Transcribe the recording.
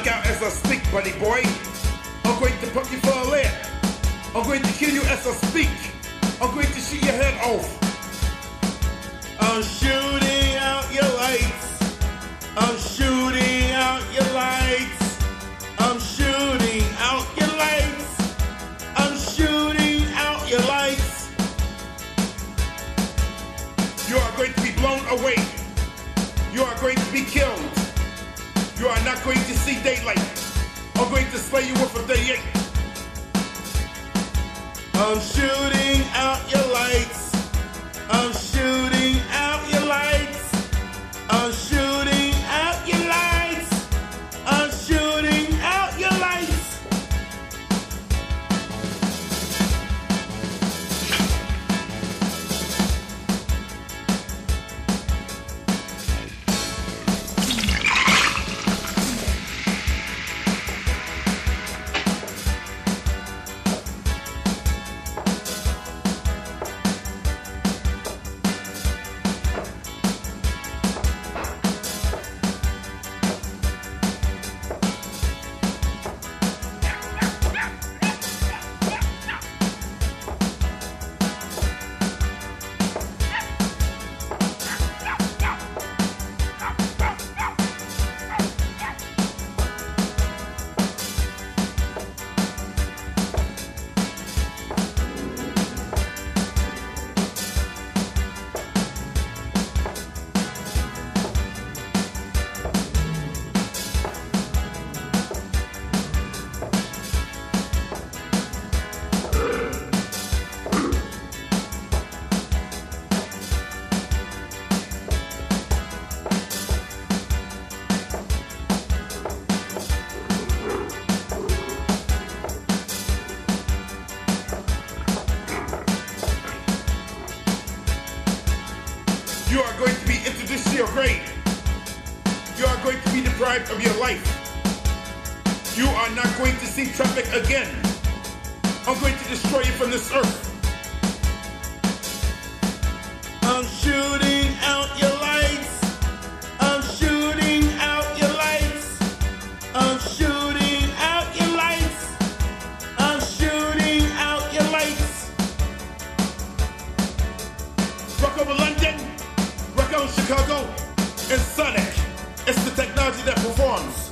Look out as I speak, buddy boy. I'm going to put you for a laugh. I'm going to kill you as I speak. I'm going to shoot your head off. I'm shooting out your lights. I'm shooting out your lights. I'm shooting out your lights. I'm shooting out your lights. You are going to be blown away. You are going to be killed. You are not going to see daylight. I'm going to slay you with a day 8. I'm shooting out your lights. I'm shooting out your lights. I'm shooting out your lights. I'm shooting out your lights. You are going to be introduced to your grave. You are going to be deprived of your life. You are not going to see traffic again. I'm going to destroy you from this earth. I'm shooting out your lights. I'm shooting out your lights. I'm shooting out your lights. I'm shooting out your lights. Rock over London. Rock on Chicago. And Sonic. It's the technology that performs.